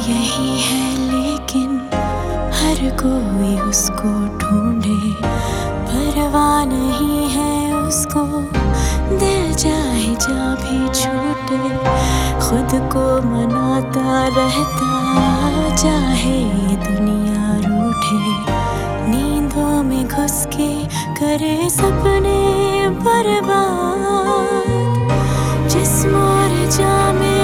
यही है लेकिन हर कोई उसको ढूंढे, परवाह नहीं है उसको दिल चाहे जा भी छूटे। खुद को मनाता रहता चाहे ये दुनिया रूठे, नींदों में घुस के करे सपने बर्बाद। जिस्म और जामे